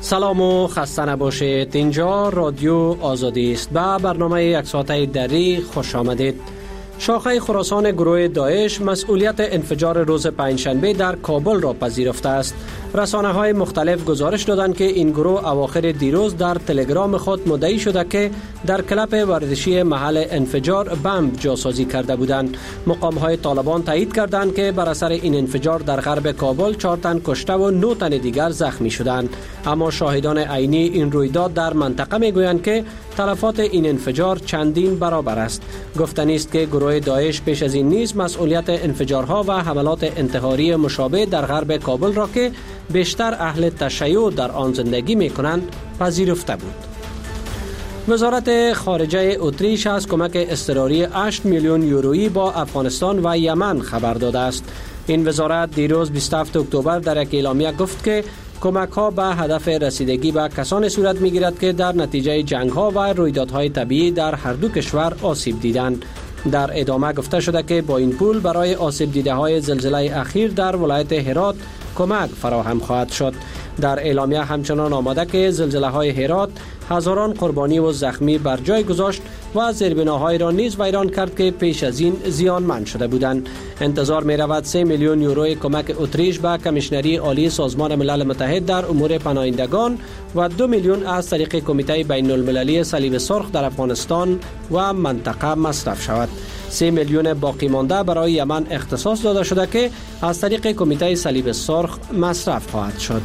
سلام و خسته نباشید. اینجا رادیو آزادی است. به برنامه یک ساعته دری خوش آمدید. شاخه خراسان گروه داعش مسئولیت انفجار روز پنجشنبه در کابل را پذیرفته است. رسانه‌های مختلف گزارش دادند که این گروه اواخر دیروز در تلگرام خود مدعی شده که در کلب ورزشی محل انفجار بمب جاسازی کرده بودند. مقام‌های طالبان تایید کردند که بر اثر این انفجار در غرب کابل 4 تن کشته و 9 تن دیگر زخمی شدند. اما شاهدان عینی این رویداد در منطقه میگویند که تلفات این انفجار چندین برابر است. گفتنی است که گروه داعش پیش از این نیز مسئولیت انفجارها و حملات انتحاری مشابه در غرب کابل را که بیشتر اهل تشیع در آن زندگی می‌کنند پذیرفته بود. وزارت خارجه اتریش از کمک اضطراری 8 میلیون یورویی با افغانستان و یمن خبر داده است. این وزارت دیروز 27 اکتبر در یک اعلامیه گفت که کمک‌ها به هدف رسیدگی به کسانی صورت می‌گیرد که در نتیجه جنگ‌ها و رویدادهای طبیعی در هر دو کشور آسیب دیدند. در ادامه گفته شده که با این پول برای آسیب دیده‌های زلزله اخیر در ولایت هرات کمک فراهم خواهد شد. در اعلامیه همچنان آمده که زلزله‌های هرات هزاران قربانی و زخمی بر جای گذاشت و زیربناهای را نیز ویران کرد که پیش از این زیانمند شده بودند. انتظار می رود 3 میلیون یورو کمک اتریش به کمیشنری عالی سازمان ملل متحد در امور پناهندگان و 2 میلیون از طریق کمیته بین المللی صلیب سرخ در افغانستان و منطقه مصرف شود. 3 میلیون باقی مانده برای یمن اختصاص داده شده که از طریق کمیته صلیب سرخ مصرف خواهد شد.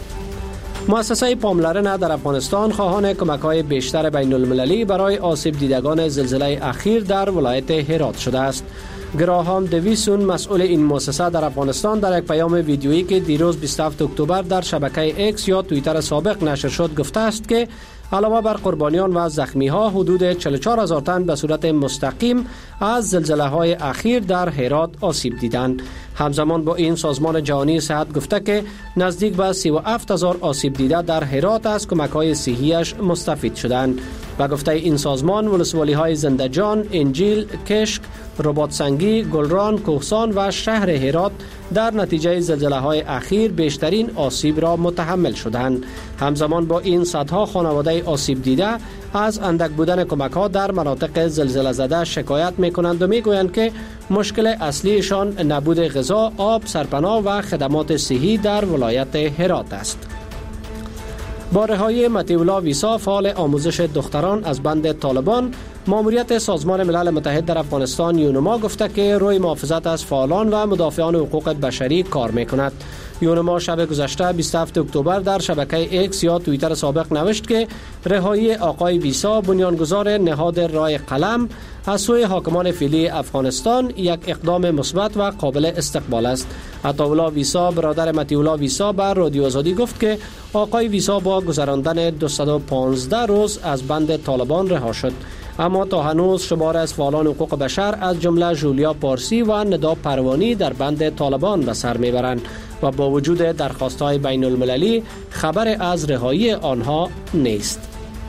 مؤسسه پاملرن در افغانستان خواهان کمک‌های بیشتر بین المللی برای آسیب دیدگان زلزله اخیر در ولایت هرات شده است. گراهام دویسون مسئول این مؤسسه در افغانستان در یک پیام ویدیویی که دیروز 27 اکتبر در شبکه ایکس یا توییتر سابق نشر شد گفته است که علاوه بر قربانیان و زخمی‌ها حدود 44,000 تن به صورت مستقیم از زلزله‌های اخیر در هرات آسیب دیدند. همزمان با این سازمان جهانی صحت گفته که نزدیک به 37,000 آسیب دیده در هرات از کمک‌های صحی‌اش مستفید شدند. به گفته این سازمان ولسوالی‌های زنده‌جان، انجیل، کشک، رباطسنگی، گلران، کوهسان و شهر هرات در نتیجه زلزله‌های اخیر بیشترین آسیب را متحمل شدند. همزمان با این صدها خانواده آسیب دیده از اندک بودن کمک‌ها در مناطق زلزله زده شکایت می‌کنند و می‌گویند که مشکل اصلیشان نبود غذا، آب، سرپناه و خدمات صحی در ولایت هرات است. با رهایی مطیع ویسا فعال آموزش دختران از بند طالبان، ماموریت سازمان ملل متحد در افغانستان یونما گفته که روی محافظت از فعالان و مدافعان حقوق بشری کار می‌کند. یونما شب گذشته 27 اکتبر در شبکه ایکس یا توییتر سابق نوشت که رهایی آقای ویسا بنیانگذار نهاد رای قلم از سوی حاکمان فعلی افغانستان یک اقدام مثبت و قابل استقبال است. عطاالله ویسا برادر مطیع ویسا بر رادیو آزادی گفت که آقای ویسا با گذراندن 215 روز از بند طالبان رها شد. اما تا هنوز شمار از فعالان حقوق بشر از جمله جولیا پارسی و ندا پروانی در بند طالبان به سر میبرند و با وجود درخواست‌های بین المللی خبر از رهایی آنها نیست.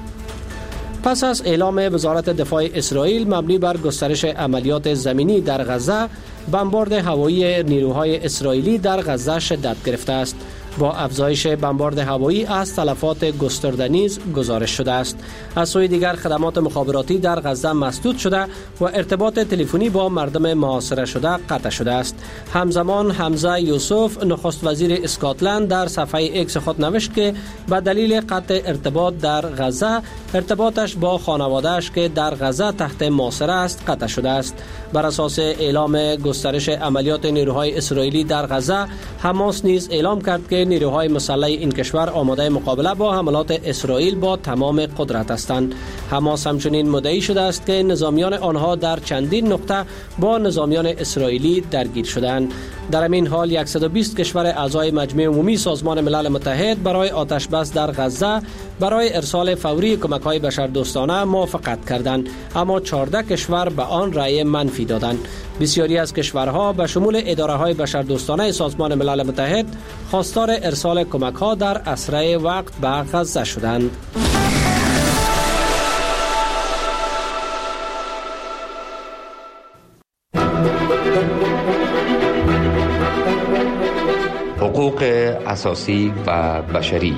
پس از اعلام وزارت دفاع اسرائیل مبنی بر گسترش عملیات زمینی در غزه، بمبارد هوایی نیروهای اسرائیلی در غزه شدت گرفته است. با افزایش بمبارد هوایی از تلفات گسترده نیز گزارش شده است. از سوی دیگر خدمات مخابراتی در غزه مسدود شده و ارتباط تلفنی با مردم محاصره شده قطع شده است. همزمان حمزه یوسف نخست وزیر اسکاتلند در صفحه ایکس خود نوشت که به دلیل قطع ارتباط در غزه، ارتباطش با خانواده‌اش که در غزه تحت محاصره است قطع شده است. بر اساس اعلام گسترش عملیات نیروهای اسرائیلی در غزه، حماس نیز اعلام کرد که نیروهای مسلح این کشور آماده مقابله با حملات اسرائیل با تمام قدرت هستند. حماس همچنین مدعی شده است که نظامیان آنها در چندین نقطه با نظامیان اسرائیلی درگیر شدند. در همین حال 120 کشور اعضای مجمع عمومی سازمان ملل متحد برای آتش بس در غزه برای ارسال فوری کمک‌های بشردوستانه موافقت کردند، اما 14 کشور به آن رأی منفی دادند. بسیاری از کشورها به شمول اداره‌های بشردوستانه سازمان ملل متحد خواستار ارسال کمک‌ها در اسرع وقت به غزه شدند. حقوق حقوق اساسی و بشری.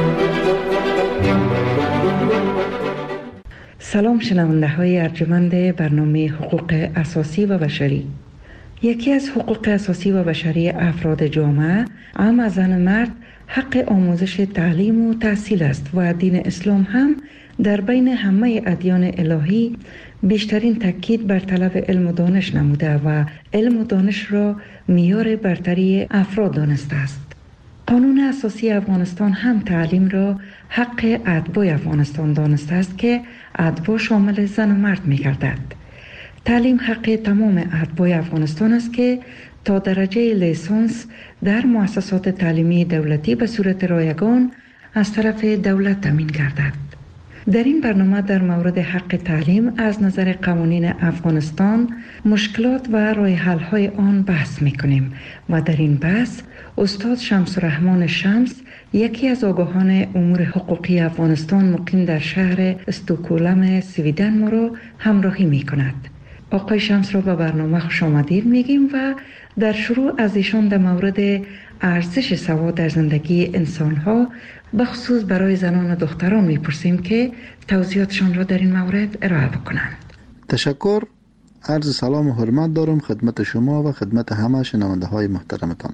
سلام شنونده های ارجمند برنامه حقوق اساسی و بشری. یکی از حقوق اساسی و بشری افراد جامعه، هم از زن مرد، حق آموزش تعلیم و تحصیل است و دین اسلام هم در بین همه ادیان الهی بیشترین تاکید بر طلب علم و دانش نموده و علم و دانش را معیار برتری افراد دانسته است. قانون اساسی افغانستان هم تعلیم را حق اتباع افغانستان دانسته است که اتباع شامل زن و مرد می گردد. تعلیم حق تمام اتباع افغانستان است که تا درجه لیسانس در مؤسسات تعلیمی دولتی به صورت رایگان از طرف دولت تامین گردد. در این برنامه در مورد حق تعلیم از نظر قوانین افغانستان، مشکلات و راه حل های آن بحث می‌کنیم و در این بحث استاد شمس الرحمن شمس، یکی از آگاهان امور حقوقی افغانستان مقیم در شهر استکهلم سویدن، ما را همراهی می‌کند. آقای شمس را به برنامه خوش آمدید میگیم و در شروع از ایشان در مورد ارزش سواد در زندگی انسان‌ها به خصوص برای زنان و دختران میپرسیم که توضیحاتشان را در این مورد ارائه بکنند. تشکر. عرض سلام و حرمت دارم خدمت شما و خدمت همه شنونده های محترمتان.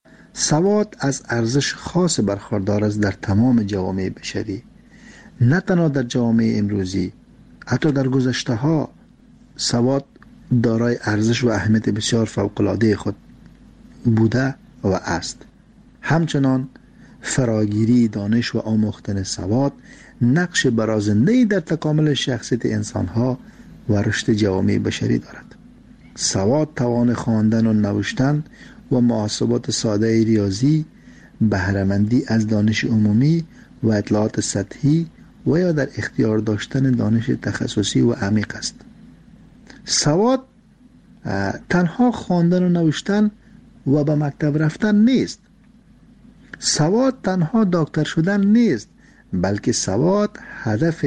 سواد از ارزش خاص برخوردار است در تمام جوامع بشری، نه تنها در جوامع امروزی، حتی در گذشته ها سواد دارای ارزش و اهمیت بسیار فوق‌العاده خود بوده و است. همچنان فراگیری دانش و آموختن سواد نقش برازنده‌ای در تکامل شخصیت انسان‌ها و رشد جوامع بشری دارد. سواد توان خواندن و نوشتن و محاسبات ساده ریاضی، بهره‌مندی از دانش عمومی و اطلاعات سطحی و یا در اختیار داشتن دانش تخصصی و عمیق است. سواد تنها خواندن و نوشتن و به مکتب رفتن نیست. سواد تنها دکتر شدن نیست، بلکه سواد هدف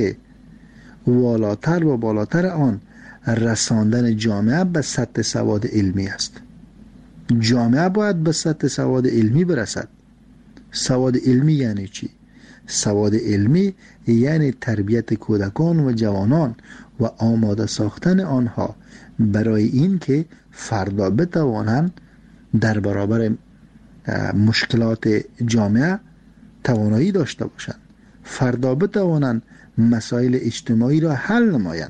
والاتر و بالاتر آن رساندن جامعه به سطح سواد علمی است. جامعه باید به سطح سواد علمی برسد. سواد علمی یعنی چی؟ سواد علمی یعنی تربیت کودکان و جوانان و آماده ساختن آنها برای این که فردا بتوانند در برابر مشکلات جامعه توانایی داشته باشند، فردا بتوانند مسائل اجتماعی را حل نمایند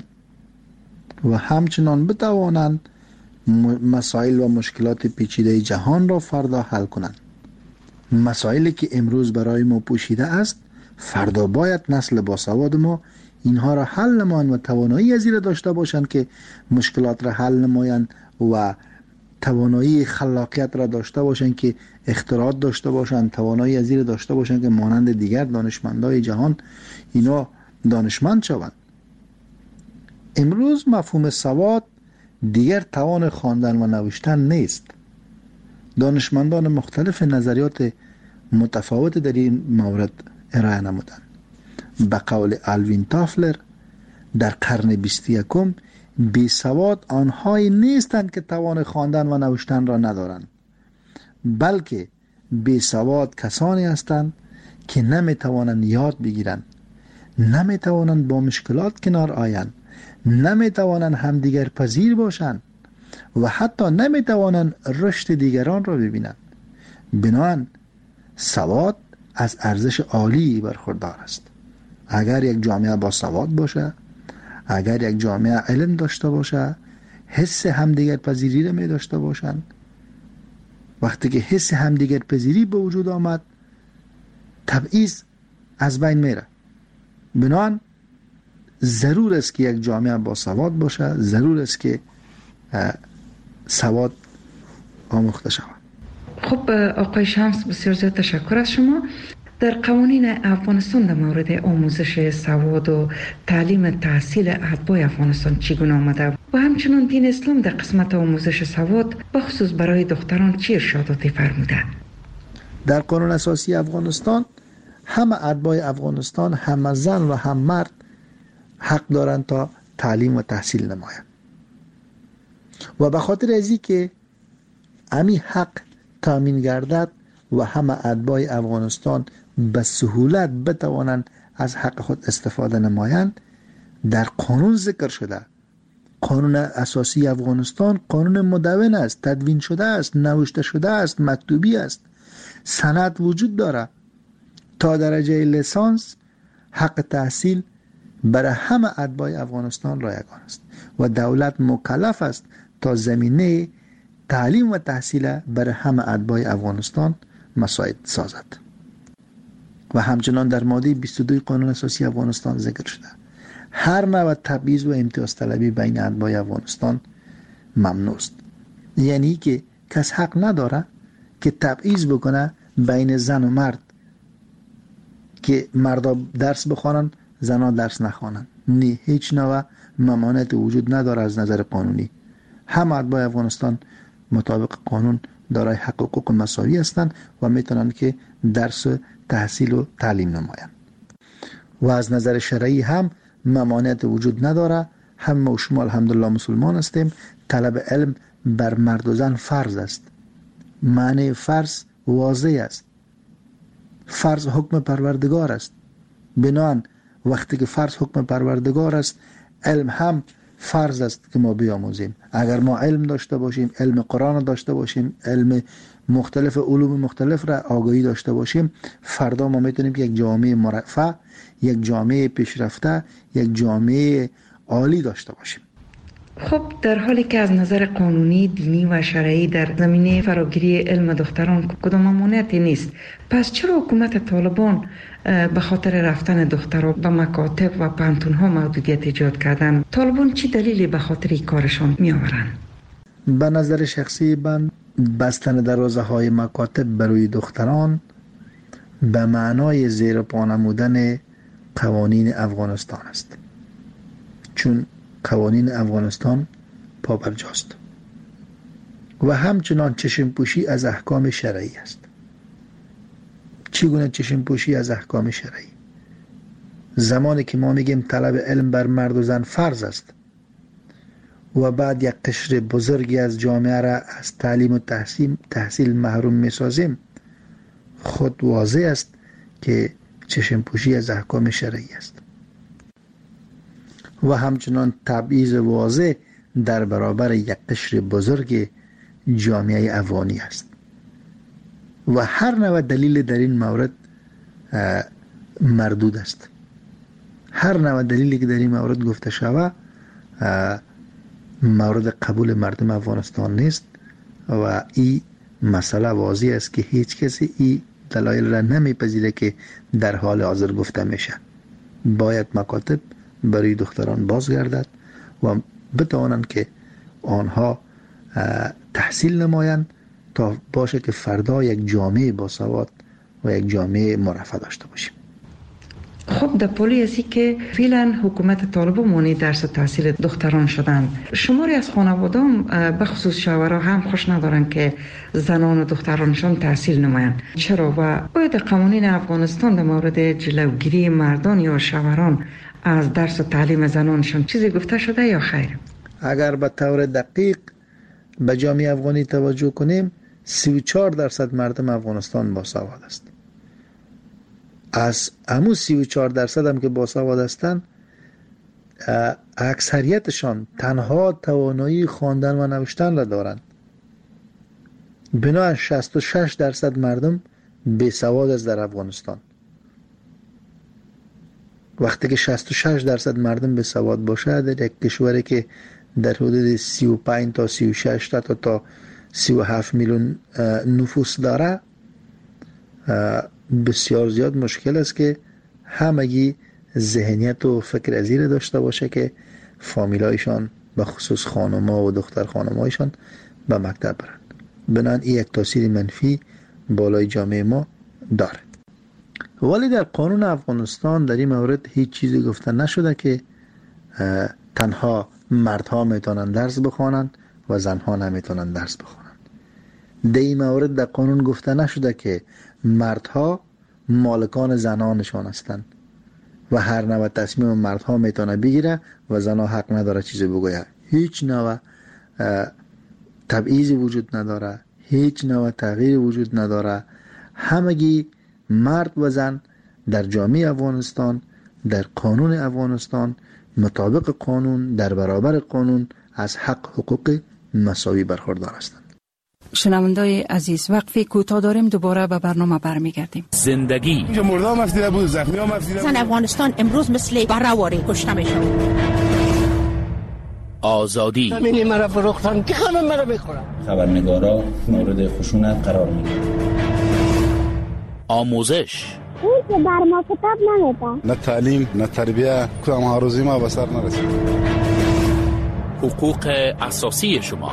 و همچنان بتوانند مسائل و مشکلات پیچیده جهان را فردا حل کنند. مسائلی که امروز برای ما پوشیده است، فردا باید نسل باسواد ما اینها را حل نمایند و توانایی از این داشته باشند که مشکلات را حل نمایند و توانایی خلاقیت را داشته باشند که اختراعات داشته باشند، توانایی از این داشته باشند که مانند دیگر دانشمندای جهان اینا دانشمند شوند. امروز مفهوم سواد دیگر توان خواندن و نوشتن نیست. دانشمندان مختلف نظریات متفاوت در این مورد ارائه نمودند. به قول الوین تافلر در قرن 21 بی سواد آنهایی نیستند که توان خواندن و نوشتن را ندارند، بلکه بی سواد کسانی هستند که نمیتوانند یاد بگیرند، نمیتوانند با مشکلات کنار آیند، نمیتوانند همدیگر پذیر باشند و حتی نمیتوانند رشد دیگران را ببینند. بنابراین سواد از ارزش عالی برخوردار است. اگر یک جامعه با سواد باشه، اگر یک جامعه علم داشته باشه، حس همدیگر پذیری را می داشته باشند، وقتی که حس همدیگر پذیری به وجود آمد، تبعیض از بین میره. بنابراین ضرور است که یک جامعه با سواد باشه، ضرور است که سواد آموخته شود. خب آقای شمس، بسیار زیاد تشکر از شما. در قوانین افغانستان در مورد آموزش سواد و تعلیم تحصیل اتباع افغانستان چگونه آمده و همچنین دین اسلام در قسمت آموزش سواد بخصوص برای دختران چه ارشاداتی فرموده؟ در قانون اساسی افغانستان همه اتباع افغانستان، هم زن و هم مرد، حق دارند تا تعلیم و تحصیل نمایند و به خاطر ازی که امی حق تامین گردد و همه اتباع افغانستان به سهولت بتوانند از حق خود استفاده نمایند در قانون ذکر شده. قانون اساسی افغانستان قانون مدون است، تدوین شده است، نوشته شده است، مکتوبی است، سند وجود داره. تا درجه لیسانس حق تحصیل برای همه اتباع افغانستان رایگان است و دولت مکلف است تا زمینه تعلیم و تحصیل برای همه اتباع افغانستان مساعد سازد. و همچنان در ماده 22 قانون اساسی افغانستان ذکر شده هر نوع تبعیض و امتیاز طلبی بین اتباع افغانستان ممنوع است. یعنی که کس حق نداره که تبعیض بکنه بین زن و مرد، که مردا درس بخوانن زنها درس نخوانن. نه، هیچ نوع ممانعت وجود نداره از نظر قانونی. همه اتباع افغانستان مطابق قانون دارای حق و حقوق مساوی هستند و میتونن که درس تحصیل و تعلیم نمایند. و از نظر شرعی هم ممانعت وجود نداره. همه و شما الحمدلله مسلمان هستیم. طلب علم بر مرد و زن فرض است. معنی فرض واضح است. فرض حکم پروردگار است. بنابراین وقتی که فرض حکم پروردگار است، علم هم فرض است که ما بیاموزیم. اگر ما علم داشته باشیم، علم قرآن داشته باشیم، علم مختلف علوم مختلف را آگاهی داشته باشیم، فردا ما میتونیم که یک جامعه مرفه، یک جامعه پیشرفته، یک جامعه عالی داشته باشیم. خب در حالی که از نظر قانونی، دینی و شرعی در زمینه فراگیری علم دختران کدام ممانعتی نیست، پس چرا حکومت طالبان به خاطر رفتن دخترها به مکاتب و پانتون‌ها محدودیت ایجاد کردن؟ طالبان چی دلیلی به خاطر این کارشان می آورند؟ به نظر شخصی من بستن دروازه های مکاتب برای دختران به معنای زیر پا نمودن قوانین افغانستان است، چون قوانین افغانستان پابرجاست و همچنان چشم پوشی از احکام شرعی است. چگونه چشم پوشی از احکام شرعی؟ زمانی که ما میگیم طلب علم بر مرد و زن فرض است و بعد یک قشر بزرگی از جامعه را از تعلیم و تحصیل محروم میسازیم، خود واضح است که چشم پوشی از احکام شرعی است. و همچنان تبعیض واضح در برابر یک قشر بزرگ جامعه افغانی است و هر نوع دلیل در این مورد مردود است. هر نوع دلیلی که در این مورد گفته شود مورد قبول مردم افغانستان نیست و این مسئله واضح است که هیچ کسی این دلایل را نمیپذیره که در حال حاضر گفته میشه. باید مکاتب برای دختران بازگردد و بتوانند که آنها تحصیل نمایند تا باشه که فردا یک جامعه باسواد و یک جامعه مرفه داشته باشیم. خب در پولی هستی که فعلا حکومت طالبان مانع درس و تحصیل دختران شدن. شماری از خانوادان به خصوص شوهرها هم خوش ندارن که زنان و دخترانشان تحصیل نمایند. چرا و باید قوانین افغانستان در مورد جلوگیری مردان یا شوهران از درس و تعلیم زنانشان چیزی گفته شده یا خیر؟ اگر به طور دقیق به جامعه افغانی توجه کنیم 34% مردم افغانستان باسواد است. از همون 34% هم که باسواد هستند اکثریتشان تنها توانایی خواندن و نوشتن را دارند. بنابراین 66% مردم بیسواد است در افغانستان. وقتی که 66% مردم بیسواد باشه در یک کشوری که در حدود 35 تا 36 تا 37 میلیون نفوس داره، بسیار زیاد مشکل است که همگی ذهنیت و فکر ازیر داشته باشه که فامیلایشان به خصوص خانم‌ها و دختر خانم‌هایشان به مکتب برند. بنابراین این یک تاثیر منفی بالای جامعه ما داره. ولی در قانون افغانستان در این مورد هیچ چیزی گفته نشده که تنها مردها میتونن درس بخوانند و زنها نمیتونن درس بخوانند. در این مورد در قانون گفته نشده که مردها مالکان زنانشان هستند و هر نوع تصمیم مردها میتونه بگیره و زنها حق نداره چیزی بگوید. هیچ نوع تبعیضی وجود نداره، هیچ نوع تغییر وجود نداره. همگی مرد و زن در جامعه افغانستان، در قانون افغانستان، مطابق قانون، در برابر قانون از حق حقوق مساوی برخوردار هستند. شنوندای عزیز، وقفی کوتاه داریم، دوباره به برنامه برمیگردیم. زندگی اینجا مردم افسیده بود، زخمی هم افسیده بود. زن افغانستان امروز مثل برهواری کشته میشه. آزادی همینی مرا فروختن که همه مرا بخورن. خبرنگارا مورد خشونت قرار میگیرن. آموزش اون که بر ما کتاب نمیده. نه تعلیم نه تربیه، کدام هاروزی ما به سر نرسید. حقوق اساسی شما.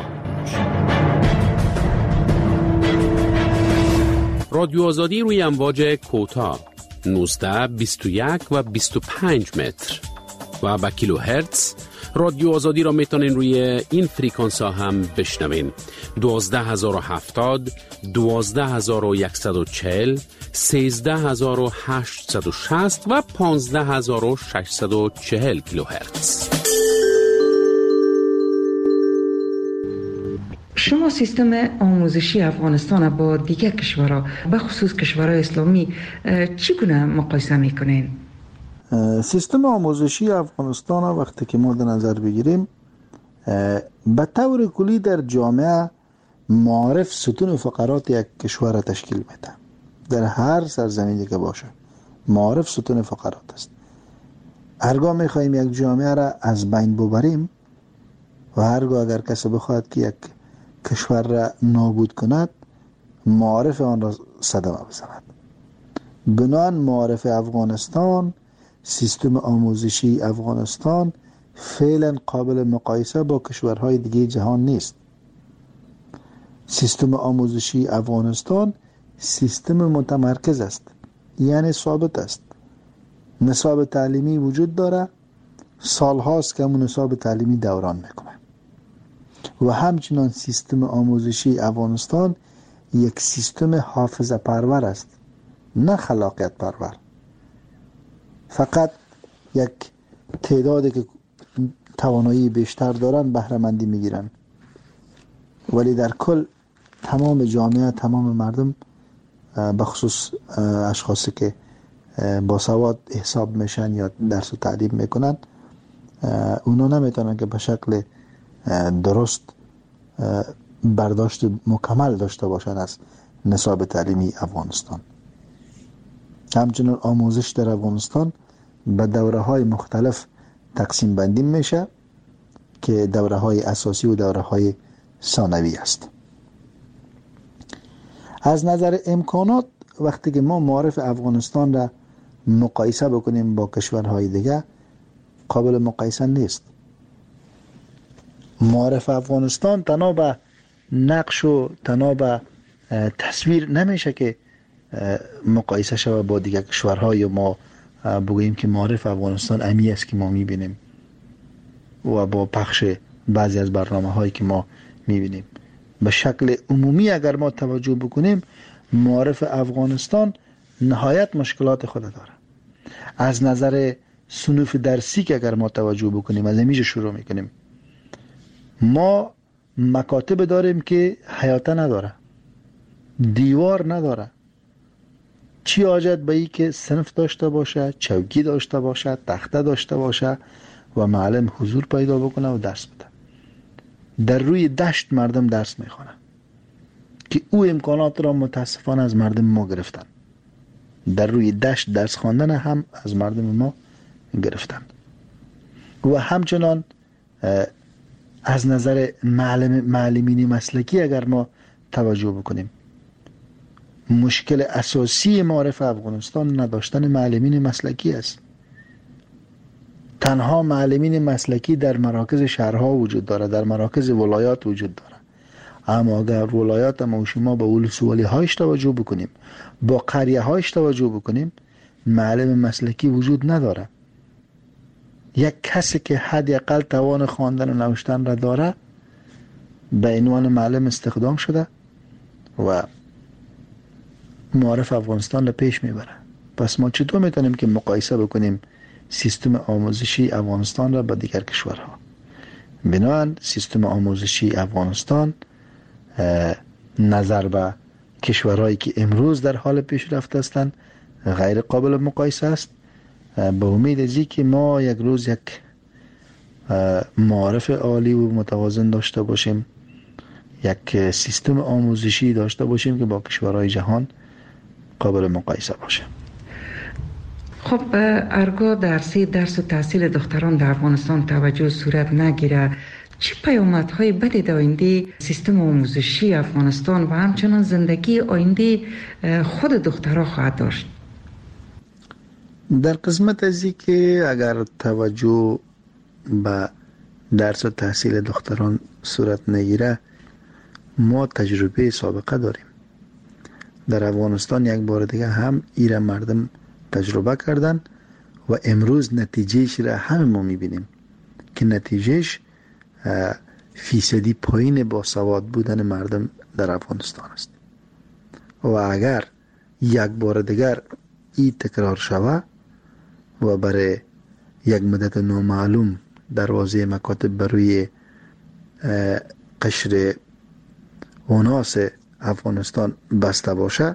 رادیو آزادی روی امواج کوتاه 19 21 و 25 متر و با کیلو هرتز. رادیو آزادی را میتونین روی این فریکانس ها هم بشنوین. 12070 12140 13860 و 15640 کیلو هرتز. شما سیستم آموزشی افغانستان با دیگر کشورها به خصوص کشورهای اسلامی چگونه مقایسه میکنین؟ سیستم آموزشی افغانستان وقتی که ما در نظر بگیریم، به طور کلی در جامعه معارف ستون فقرات یک کشور را تشکیل میده. در هر سرزمینی که باشه معارف ستون فقرات است. هرگاه میخواهیم یک جامعه را از بین ببریم و هرگاه اگر کسی بخواهد که یک کشور را نابود کند، معارف آن را صدمه بزند. بنابراین معارف افغانستان، سیستم آموزشی افغانستان فعلا قابل مقایسه با کشورهای دیگه جهان نیست. سیستم آموزشی افغانستان سیستم متمرکز است، یعنی ثابت است. نصاب تعلیمی وجود داره، سالهاست که همون نصاب تعلیمی دوران میکنه. و همچنان سیستم آموزشی افغانستان یک سیستم حافظه پرور است، نه خلاقیت پرور. فقط یک تعدادی که توانایی بیشتر دارن بهره مندی میگیرن، ولی در کل تمام جامعه، تمام مردم، بخصوص اشخاصی که با سواد حساب میشن یا درس و تعلیم میکنن، اونا نمیتونن که به شکل درست برداشت مکمل داشته باشن از نصاب تعلیمی افغانستان. همچنین آموزش در افغانستان به دوره های مختلف تقسیم بندی میشه که دوره های اساسی و دوره های ثانوی است. از نظر امکانات وقتی که ما معارف افغانستان را مقایسه بکنیم با کشورهای دیگه، قابل مقایسه نیست. معارف افغانستان تنها به نقش و تنها به تصویر نمیشه که مقایسه شود با دیگر کشورها، یا ما بگوییم که معارف افغانستان امی است که ما میبینیم و با پخش بعضی از برنامه هایی که ما میبینیم. به شکل عمومی اگر ما توجه بکنیم، معارف افغانستان نهایت مشکلات خود داره. از نظر صنوف درسی که اگر ما توجه بکنیم، از همیشه شروع میکنیم، ما مکاتب داریم که حیاته نداره، دیوار نداره. چی حاجت به ای که صنف داشته باشه، چوکی داشته باشه، تخته داشته باشه و معلم حضور پیدا بکنه و درس بده. در روی دشت مردم درس میخوانه که او امکانات را متاسفانه از مردم ما گرفتن. در روی دشت درس خواندن هم از مردم ما گرفتن. و همچنان از نظر معلمین مسلکی اگر ما توجه بکنیم، مشکل اساسی معارف افغانستان نداشتن معلمین مسلکی است. تنها معلمین مسلکی در مراکز شهرها وجود داره، در مراکز ولایات وجود داره. اما اگر ولایات ما و شما با ولسوالی هایش توجه بکنیم، با قریه هایش توجه بکنیم، معلم مسلکی وجود نداره. یک کسی که حداقل توان خواندن و نوشتن را داره به عنوان معلم استخدام شده و معارف افغانستان را پیش میبره. پس ما چطور میتونیم که مقایسه بکنیم سیستم آموزشی افغانستان را با دیگر کشورها؟ بنابراین سیستم آموزشی افغانستان نظر به کشورهایی که امروز در حال پیشرفت هستند غیر قابل مقایسه است. به امید از که ما یک روز یک معارف عالی و متوازن داشته باشیم، یک سیستم آموزشی داشته باشیم که با کشورهای جهان قابل مقایسه باشه. خب ارگاه درس و تحصیل دختران در افغانستان توجه صورت نگیره، چه پیامدهای بدی در آینده سیستم آموزشی افغانستان و همچنان زندگی آینده خود دخترها خواهد داشت؟ در قسمت ازی که اگر توجه به درس و تحصیل دختران صورت نگیره، ما تجربه سابقه داریم. در افغانستان یک بار دیگه هم ایره مردم تجربه کردن و امروز نتیجهش را همه ما میبینیم که نتیجهش فیصدی پایین با سواد بودن مردم در افغانستان است. و اگر یک بار دیگر این تکرار شود و برای یک مدت نامعلوم دروازه مکاتب بروی قشر اوناس افغانستان بسته باشه،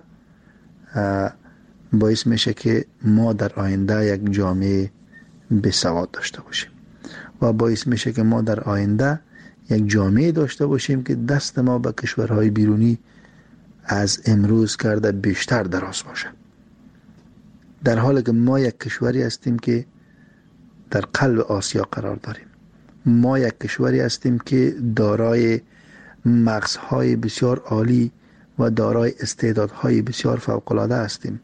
باعث میشه که ما در آینده یک جامعه بسواد داشته باشیم و باعث میشه که ما در آینده یک جامعه داشته باشیم که دست ما به کشورهای بیرونی از امروز کرده بیشتر دراز باشه، در حالی که ما یک کشوری هستیم که در قلب آسیا قرار داریم. ما یک کشوری هستیم که دارای مغزهای بسیار عالی و دارای استعدادهای بسیار فوق‌العاده هستیم.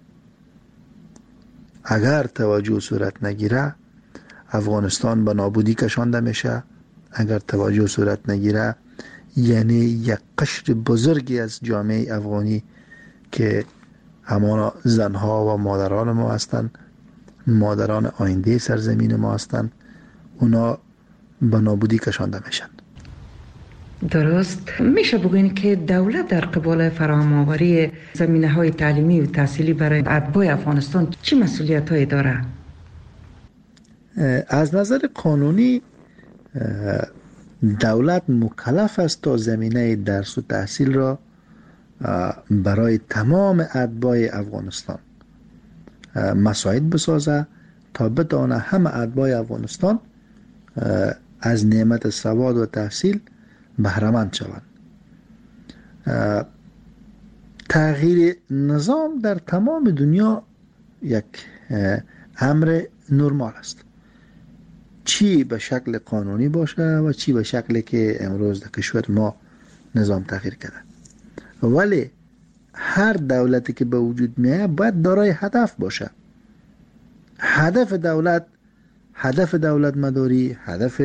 اگر توجه صورت نگیره افغانستان به نابودی کشانده میشه. اگر توجه صورت نگیره یعنی یک قشر بزرگی از جامعه افغانی که همانا زنها و مادران ما هستند، مادران آینده سرزمین ما هستند، اونا به نابودی کشانده میشن. درست. میشه بگوین که دولت در قبال فراهم آوری زمینه‌های تعلیمی و تحصیلی برای اتباع افغانستان چه مسئولیت‌هایی داره؟ از نظر قانونی دولت مکلف است تا زمینه درس و تحصیل را برای تمام اتباع افغانستان مساعد بسازه تا بتوانه همه اتباع افغانستان از نعمت سواد و تحصیل بهره‌مند شوند. تغییر نظام در تمام دنیا یک امر نرمال است، چی به شکل قانونی باشه و چی به شکلی که امروز در کشور ما نظام تغییر کرده. ولی هر دولتی که به وجود میاد باید دارای هدف باشه. هدف دولت مداری، هدف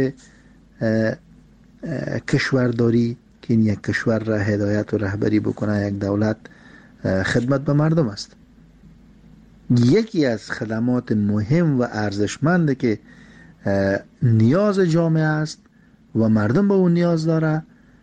کشورداری که این یک کشور را هدایت و رهبری بکنه، یک دولت خدمت به مردم است. یکی از خدمات مهم و ارزشمند که نیاز جامعه است و مردم به اون نیاز داره،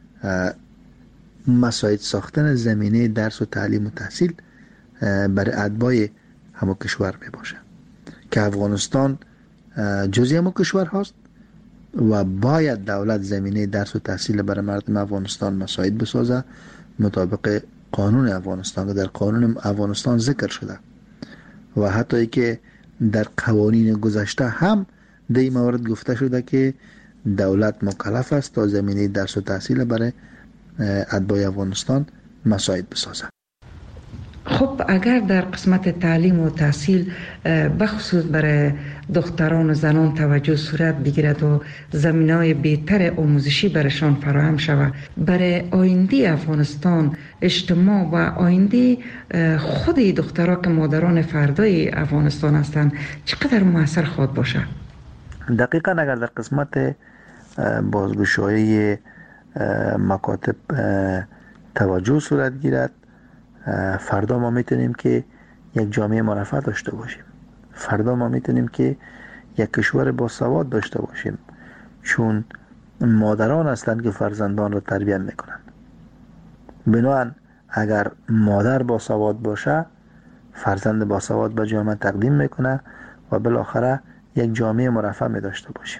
مساعد ساختن زمینه درس و تعلیم و تحصیل برای اتباع همو کشور می باشه که افغانستان جزئی همو کشور هست و باید دولت زمینه درس و تحصیل برای مردم افغانستان مساعد بسازه مطابق قانون افغانستان که در قانون افغانستان ذکر شده و حتی ای که در قوانین گذشته هم در این مورد گفته شده که دولت مکلف است تا زمینه درس و تحصیل برای اتباع افغانستان مساعد بسازه. خب اگر در قسمت تعلیم و تحصیل بخصوص برای دختران و زنان توجه صورت بگیرد و زمینه‌های بهتر آموزشی برایشان فراهم شود، برای آینده افغانستان، اجتماع و آینده خود دخترها که مادران فردای افغانستان هستند چقدر مؤثر خواهد باشه؟ دقیقاً اگر در قسمت بازگشایی مکاتب توجه صورت گیرد، فردا ما میتونیم که یک جامعه مرفه داشته باشیم. فردا ما میتونیم که یک کشور با سواد داشته باشیم، چون مادران هستند که فرزندان را تربیت میکنند. بنابراین اگر مادر با سواد باشه، فرزند با سواد به جامعه تقدیم میکنه و بالاخره یک جامعه مرفه می داشته باشیم.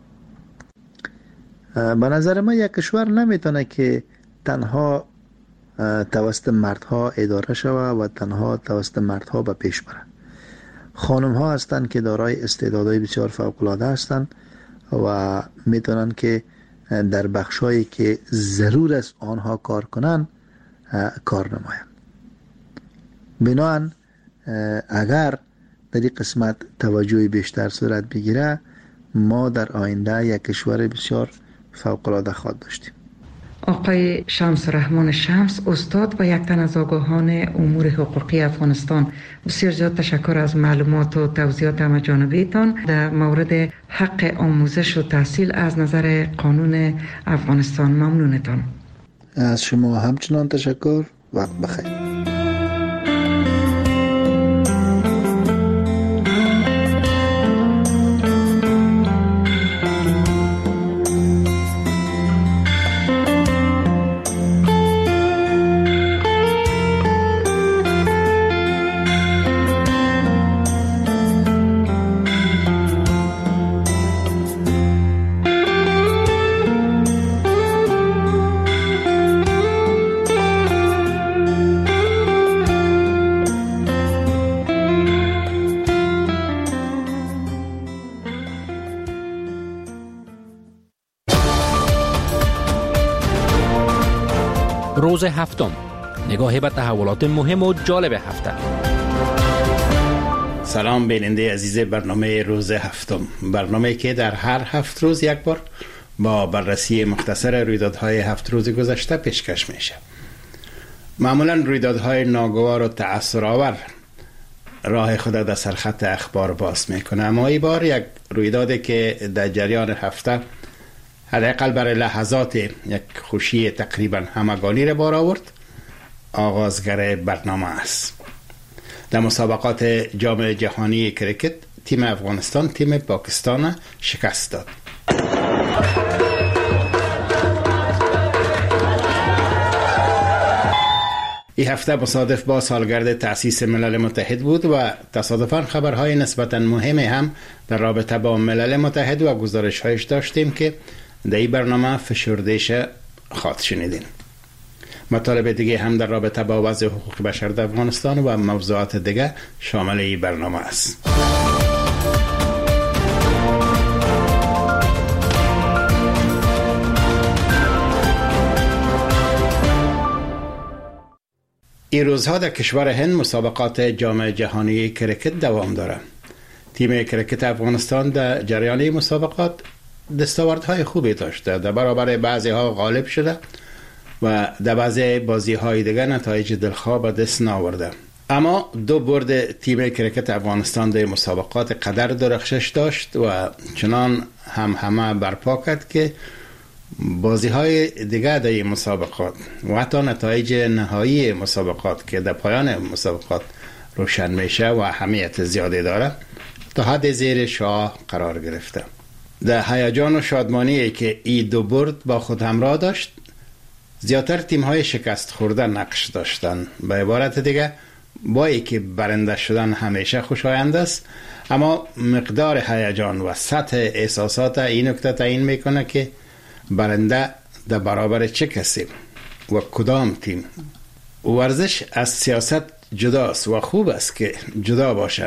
به نظر من یک کشور نمیتونه که تنها توسط مردها اداره شود و تنها توسط مردها به پیش بره. خانم ها هستند که دارای استعدادهای بسیار فوق العاده هستند و میتونن که در بخشایی که ضرور است آنها کار کنن کار نمایند. بنابراین اگر در این قسمت توجه بیشتر صورت بگیره، ما در آینده یک کشور بسیار فوق العاده خواهد داشتیم. آقای شمس رحمان شمس، استاد و یک تن از آگاهان امور حقوقی افغانستان، بسیار زیاد تشکر از معلومات و توضیحات همه‌جانبه‌تان در مورد حق آموزش و تحصیل از نظر قانون افغانستان. ممنونتان. از شما همچنان تشکر. وقت بخیر. روز هفتم، نگاهی به تحولات مهم و جالب هفته. سلام بیننده عزیز برنامه روز هفتم، برنامه که در هر 7 روز یک بار با بررسی مختصر رویدادهای 7 روز گذشته پیشکش میشه. معمولا رویدادهای ناگوار و تأثیرآور راه خود در سرخط اخبار باز میکنه، اما این بار یک رویدادی که در جریان هفته حداقل برای لحظات یک خوشی تقریبا همگانی را بار آورد، آغازگر برنامه است. در مسابقات جام جهانی کرکت تیم افغانستان تیم پاکستان شکست داد. این هفته مصادف با سالگرد تأسیس ملل متحد بود و تصادفاً خبرهای نسبتاً مهمی هم در رابطه با ملل متحد و گزارش‌هایش داشتیم که در این برنامه فشردهش خواهد شنیدین. مطالب دیگه هم در رابطه با وضع حقوق بشر در افغانستان و موضوعات دیگه شامل این برنامه است. این روزها در کشور هند مسابقات جام جهانی کرکت دوام داره. تیم کرکت افغانستان در جریان مسابقات دستاوردهای خوبی داشته، در برابر بعضی ها غالب شده و در بعضی بازی های دیگر نتایج دلخواه به دست نآورده. اما 2 برد تیم کرکت افغانستان در مسابقات قدر درخشش داشت و چنان همه برپا کرد که بازی های دیگر در این مسابقات و حتی نتایج نهایی مسابقات که در پایان مسابقات روشن میشه و اهمیت زیادی داره تا حد زیر شاه قرار گرفته. در هیجان و شادمانی که این 2 برد با خود همراه داشت، زیادتر تیم‌های شکست خورده نقش داشتن. به عبارت دیگه با اینکه برنده شدن همیشه خوشایند است، اما مقدار هیجان و سطح احساسات این نکته تعیین میکنه که برنده در برابر چه کسی و کدام تیم. ورزش از سیاست جداست و خوب است که جدا باشه،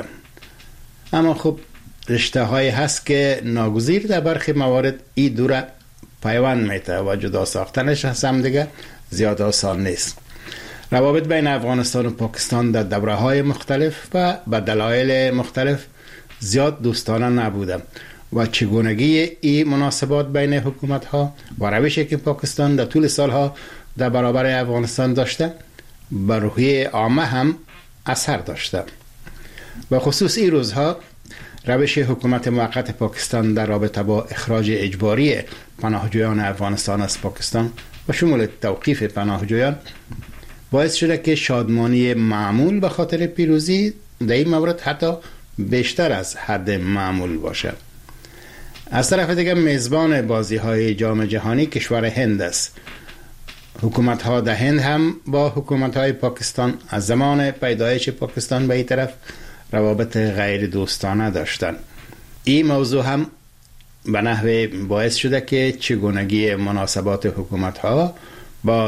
اما خب رشته هایی هست که ناگزیر در برخی موارد این دوره پیوند میته و جدا ساختنش هم دیگه زیاد آسان نیست. روابط بین افغانستان و پاکستان در دوره های مختلف و به دلایل مختلف زیاد دوستانه نبوده و چگونگی این مناسبات بین حکومت ها و روشی که پاکستان در طول سالها در برابر افغانستان داشته بر روحیه عامه هم اثر داشته. و خصوص این روزها روش حکومت موقت پاکستان در رابطه با اخراج اجباری پناهجویان افغانستان از پاکستان و شمول توقیف پناهجویان باعث شده که شادمانی معمول به خاطر پیروزی در این مورد حتی بیشتر از حد معمول باشه. از طرف دیگه میزبان بازی های جام جهانی کشور هند است. حکومت ها در هند هم با حکومت های پاکستان از زمان پیدایش پاکستان به این طرف روابط غیر دوستانه داشتن. این موضوع هم به نحوی باعث شده که چگونگی مناسبات حکومت ها با